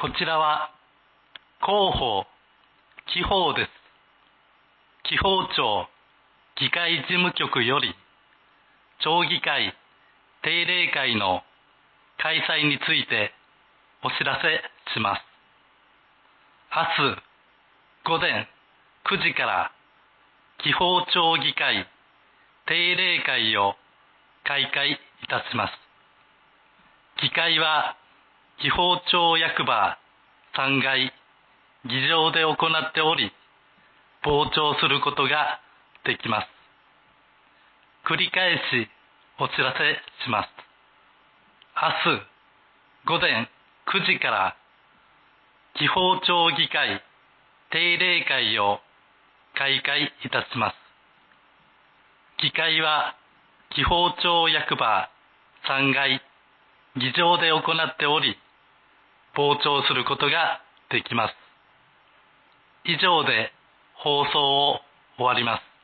こちらは広報、記法です。記法庁議会事務局より町議会定例会の開催についてお知らせします。明日午前9時から記法町議会定例会を開会いたします。議会は記法町役場3階議場で行っており、傍聴することができます。繰り返しお知らせします。明日午前9時から記法町議会定例会を開会いたします。議会は記法町役場3階議場で行っており、傍聴することができます。以上で放送を終わります。